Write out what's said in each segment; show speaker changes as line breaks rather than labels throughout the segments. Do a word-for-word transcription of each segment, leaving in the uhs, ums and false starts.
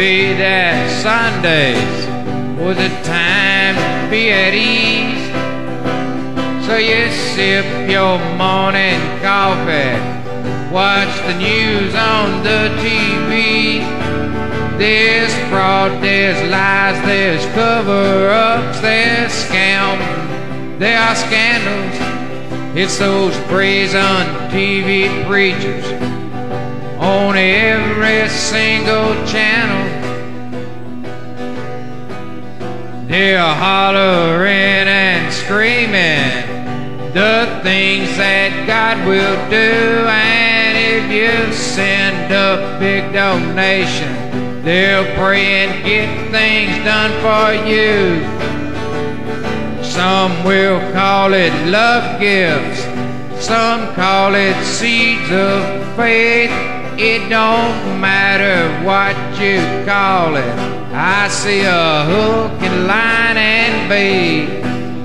be that Sundays was a time to be at ease. So you sip your morning coffee, watch the news on the T V. There's fraud, there's lies, there's cover-ups, there's scams, there are scandals. It's those brazen T V preachers on every single channel. They're hollering and screaming the things that God will do, and if you send a big donation, they'll pray and get things done for you. Some will call it love gifts, some call it seeds of faith. It don't matter what you call it, I see a hook and line and bait.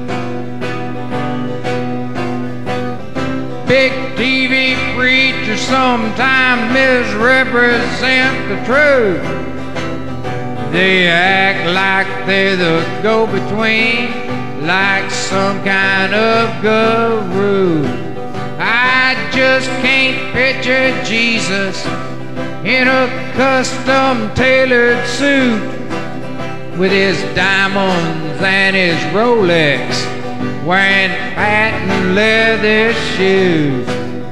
Big T V preachers sometimes misrepresent the truth. They act like they're the go-between, like some kind of guru. I just can't picture Jesus in a custom tailored suit with his diamonds and his Rolex, wearing patent leather shoes.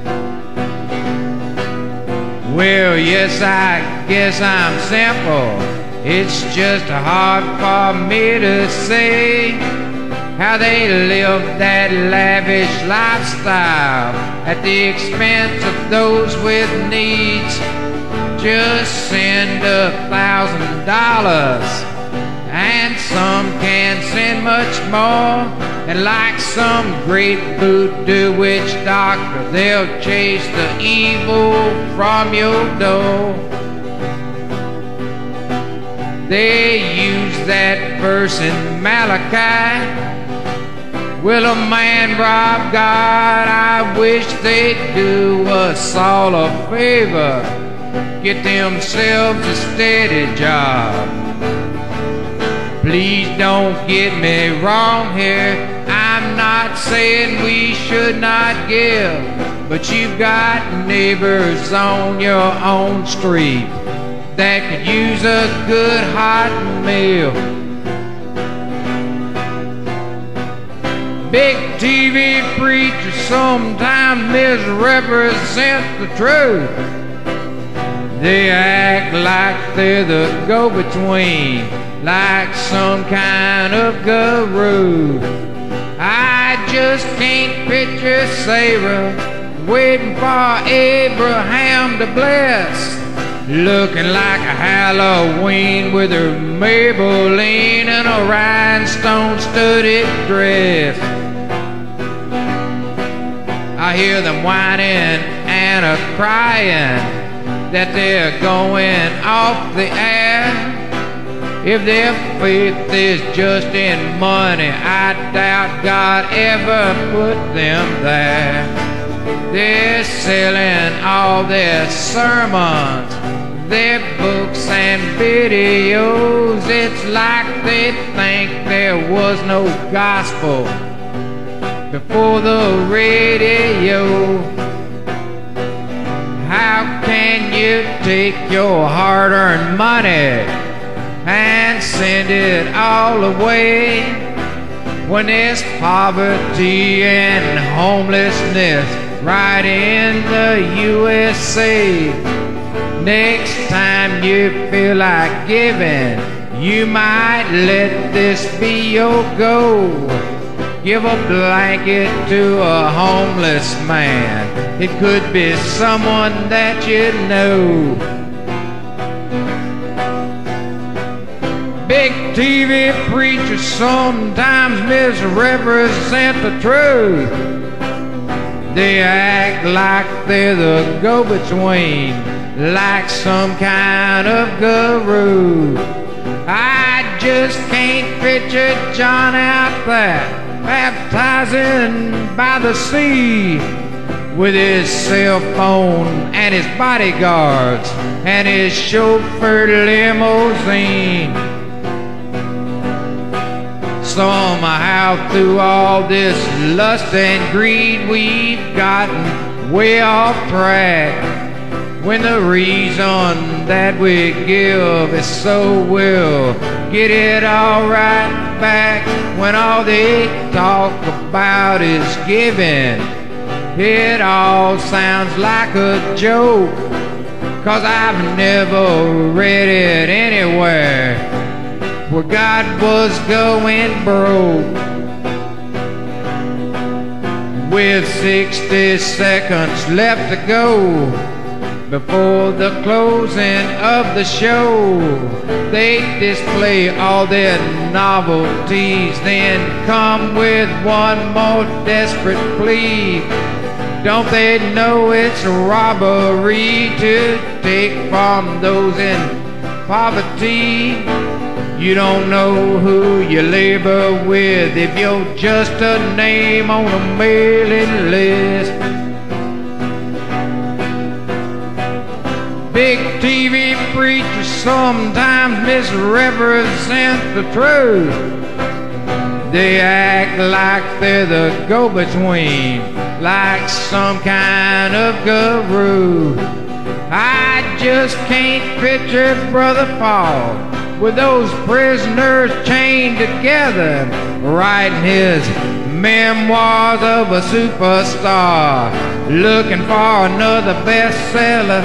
Well, yes, I guess I'm simple. It's just hard for me to say how they live that lavish lifestyle at the expense of those with needs. Just send a thousand dollars and some can send much more, and like some great voodoo witch doctor, they'll chase the evil from your door. They use that verse in Malachi, will a man rob God? I wish they'd do us all a favor, get themselves a steady job. Please don't get me wrong here, I'm not saying we should not give, but you've got neighbors on your own street that could use a good hot meal. Big T V preachers sometimes misrepresent the truth. They act like they're the go-between, like some kind of guru. I just can't picture Sarah waiting for Abraham to bless, looking like a Halloween with her Maybelline and a rhinestone studded dress. I hear them whining and a crying that they're going off the air. If their faith is just in money, I doubt God ever put them there. They're selling all their sermons, their books and videos. It's like they think there was no gospel before the radio. How can you take your hard-earned money and send it all away when there's poverty and homelessness right in the U S A? Next time you feel like giving, you might let this be your goal. Give a blanket to a homeless man. It could be someone that you know. Big T V preachers sometimes misrepresent the truth. They act like they're the go-between, like some kind of guru. I just can't picture John out there baptizing by the sea, with his cell phone and his bodyguards and his chauffeur limousine. Somehow through all this lust and greed, we've gotten way off track, when the reason that we give is so we'll get it all right back. When all they talk about is giving, it all sounds like a joke, 'cause I've never read it anywhere where God was going broke. With sixty seconds left to go before the closing of the show, they display all their novelties, then come with one more desperate plea. Don't they know it's robbery to take from those in poverty? You don't know who you labor with if you're just a name on a mailing list. Big T V preachers sometimes misrepresent the truth. They act like they're the go-between, like some kind of guru. I just can't picture Brother Paul with those prisoners chained together, writing his memoirs of a superstar, looking for another bestseller.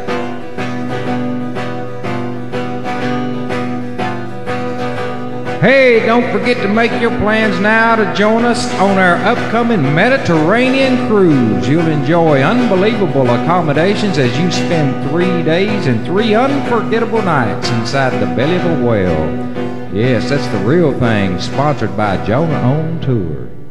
Hey, don't forget to make your plans now to join us on our upcoming Mediterranean cruise. You'll enjoy unbelievable accommodations as you spend three days and three unforgettable nights inside the belly of a whale. Yes, that's the real thing, sponsored by Jonah On Tour.